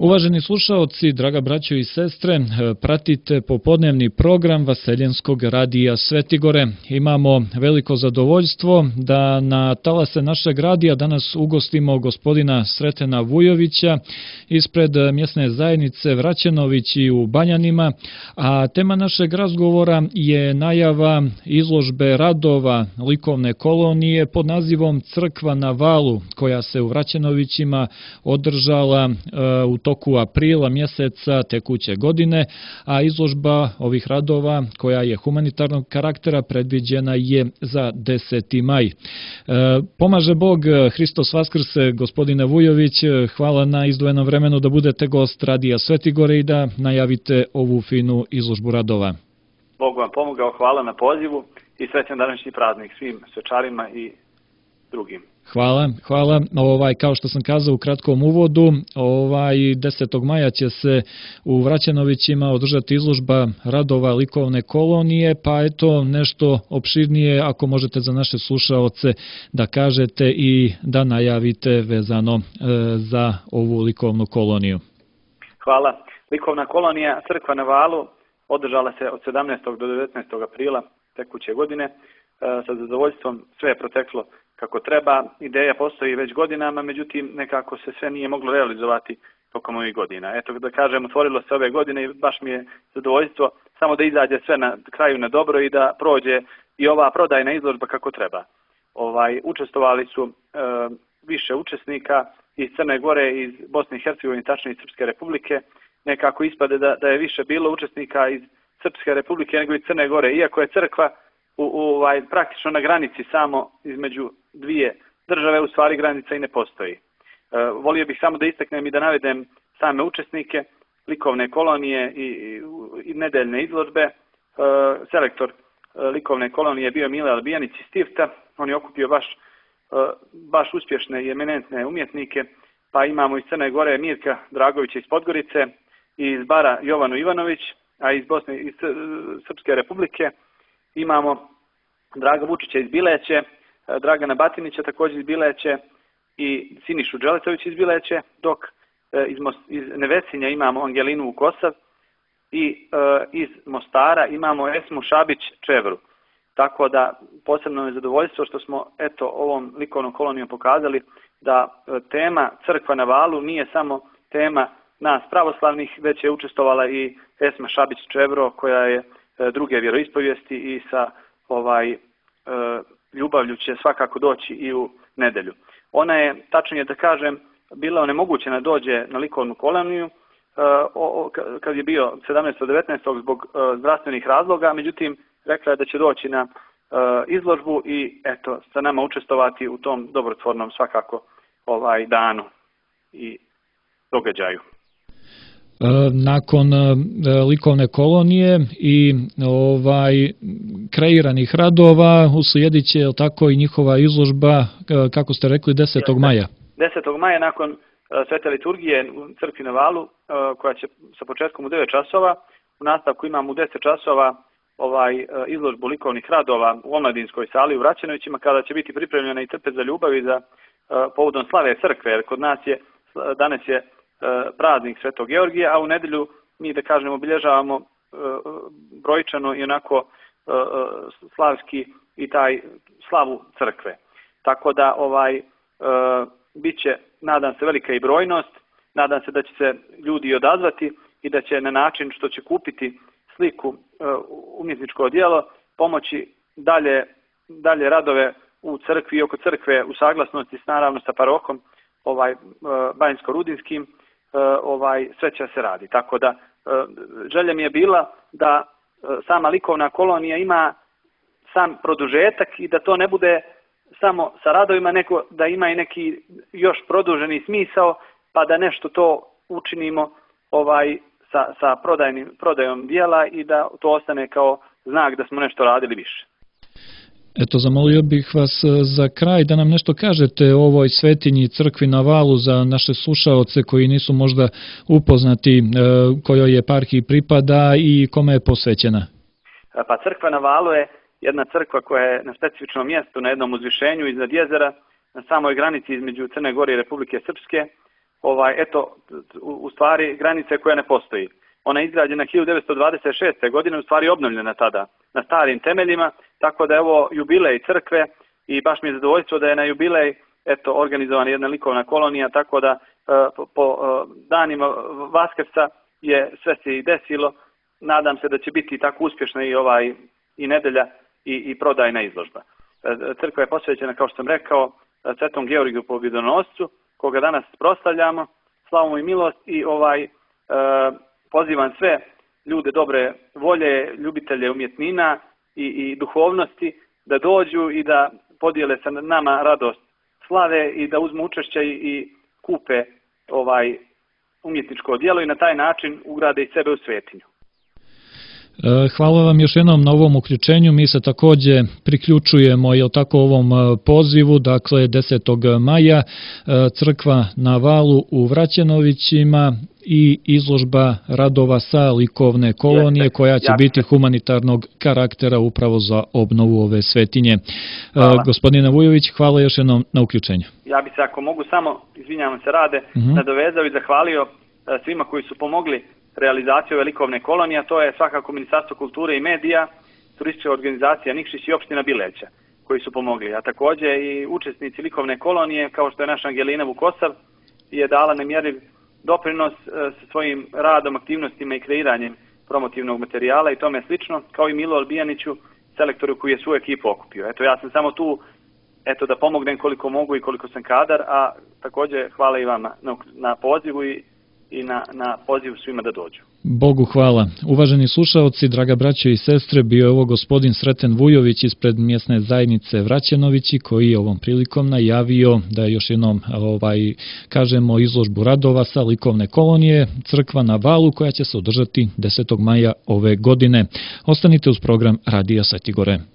Uvaženi slušaoci, draga braćo i sestre, pratite popodnevni program Vaseljenskog radija Svetigore. Imamo veliko zadovoljstvo da na talase našeg radija danas ugostimo gospodina Sretena Vujovića ispred mjesne zajednice Vraćenovići u Banjanima, a tema našeg razgovora je najava izložbe radova likovne kolonije pod nazivom Crkva na valu, koja se u Vraćenovićima održala u toku aprila mjeseca tekuće godine, a izložba ovih radova koja je humanitarnog karaktera predviđena je za 10. maj. Pomaže Bog, Hristos Vaskrse, gospodine Vujović, hvala na izdvojenom vremenu da budete gost Radija Svetigore i da najavite ovu finu izložbu radova. Bog vam pomogao, hvala na pozivu i srećan današnji praznik svim svečarima i drugim. Hvala. Kao što sam kazao u kratkom uvodu, 10. maja će se u Vraćenovićima održati izložba radova likovne kolonije, pa eto nešto opširnije ako možete za naše slušaoce da kažete i da najavite vezano za ovu likovnu koloniju. Hvala. Likovna kolonija Crkva na valu održala se od 17. do 19. aprila tekuće godine. Sa zadovoljstvom sve je proteklo kako treba. Ideja postoji već godinama, međutim nekako se sve nije moglo realizovati tokom ovih godina. Eto, da kažem, otvorilo se ove godine i baš mi je zadovoljstvo samo da izađe sve na kraju na dobro i da prođe i ova prodajna izložba kako treba. Učestvovali su više učesnika iz Crne Gore, iz Bosne i Hercegovine, tačnije iz Srpske Republike. Nekako ispade da je više bilo učesnika iz Srpske Republike nego iz Crne Gore, iako je crkva praktično na granici samo između dvije države, u stvari granica i ne postoji. Volio bih samo da istaknem i da navedem same učesnike likovne kolonije i nedeljne izložbe. Selektor likovne kolonije je bio Mile Albijanić iz Stifta. On je okupio baš uspješne i eminentne umjetnike, pa imamo iz Crne Gore Mirka Dragovića iz Podgorice, iz Bara Jovanu Ivanović, a iz Srpske Republike imamo Draga Vučića iz Bileće, Dragana Batinića također iz Bileće i Sinišu Đeletović iz Bileće, dok iz Nevesinja imamo Angelinu Vukosav i iz Mostara imamo Esmu Šabić Čevru. Tako da posebno je zadovoljstvo što smo ovom likovnom kolonijom pokazali da tema Crkva na valu nije samo tema nas pravoslavnih, već je učestvovala i Esma Šabić Čevro koja je druge vjeroispovijesti i sa ljubavlju će svakako doći i u nedelju. Ona je, tačnije da kažem, bila onemogućena dođe na likovnu koloniju kad je bio 17.19. zbog zdravstvenih razloga, međutim rekla je da će doći na izložbu i sa nama učestvovati u tom dobrotvornom svakako danu i događaju. Nakon likovne kolonije i kreiranih radova uslijedit će tako i njihova izložba, kako ste rekli, 10. maja. 10. maja nakon svete liturgije u Crkvi na valu, koja će sa početkom u 9 časova, u nastavku imamo u 10 časova izložbu likovnih radova u omladinskoj sali u Vraćenovićima, kada će biti pripremljena i trpez za ljubav i za povodom slave crkve, jer kod nas danas je praznik Svetog Georgija, a u nedelju mi, da kažem, obilježavamo brojčano i onako slavski i taj slavu crkve. Tako da bit će, nadam se, velika i brojnost, nadam se da će se ljudi odazvati i da će na način što će kupiti sliku, umjetničko djelo, pomoći dalje radove u crkvi i oko crkve u saglasnosti naravno sa parohom Banjsko-Rudinskim, sve će se radi. Tako da želja mi je bila da sama likovna kolonija ima sam produžetak i da to ne bude samo sa radovima, nego da ima i neki još produženi smisao, pa da nešto to učinimo sa prodajom dijela i da to ostane kao znak da smo nešto radili više. Eto, zamolio bih vas za kraj da nam nešto kažete o ovoj svetinji Crkvi na valu za naše slušaoce koji nisu možda upoznati kojoj eparhiji pripada i kome je posvećena. Pa Crkva na valu je jedna crkva koja je na specifičnom mjestu, na jednom uzvišenju iznad jezera, na samoj granici između Crne Gore i Republike Srpske. u stvari granice koja ne postoji. Ona je izgrađena 1926. godine, u stvari obnovljena tada na starim temeljima, tako da je ovo jubilej crkve i baš mi je zadovoljstvo da je na jubilej organizovana jedna likovna kolonija, tako da po danima Vaskrsa je sve se i desilo. Nadam se da će biti tako uspješna i nedelja i prodajna izložba. Crkva je posvećena, kao što sam rekao, Svetom Georgiju Pobjedonoscu, koga danas proslavljamo, slavu mu i milost, i pozivam sve ljude dobre volje, ljubitelje umjetnina i duhovnosti da dođu i da podijele sa nama radost slave i da uzmu učešće i kupe umjetničko djelo i na taj način ugrade i sebe u svetinju. Hvala vam još jednom na ovom uključenju. Mi se također priključujemo ovom pozivu, dakle 10. maja crkva na Valu u Vraćenovićima i izložba radova sa likovne kolonije koja će biti humanitarnog karaktera upravo za obnovu ove svetinje. Gospodine Vujović, hvala još jednom na uključenju. Ja bi se, ako mogu samo, izvinjavam se Rade, nadovezao i zahvalio svima koji su pomogli realizaciju ove likovne kolonije, a to je svakako Ministarstvo kulture i medija, turistička organizacija Nikšić i opština Bileća koji su pomogli, a također i učesnici likovne kolonije kao što je naša Angelina Vukosav je dala nemjerljiv doprinos sa svojim radom, aktivnostima i kreiranjem promotivnog materijala i tome slično, kao i Milo Albijaniću, selektoru koji je svu ekipu okupio. Ja sam samo tu da pomognem koliko mogu i koliko sam kadar, a također hvala i vama na pozivu i na pozivu svima da dođu. Bogu hvala. Uvaženi slušaoci, draga braćo i sestre, bio je ovo gospodin Sreten Vujović ispred mjesne zajednice Vraćenovići, koji je ovom prilikom najavio da još jednom kažemo izložbu radova sa likovne kolonije Crkva na Valu, koja će se održati 10. maja ove godine. Ostanite uz program Radija Sveti Gore.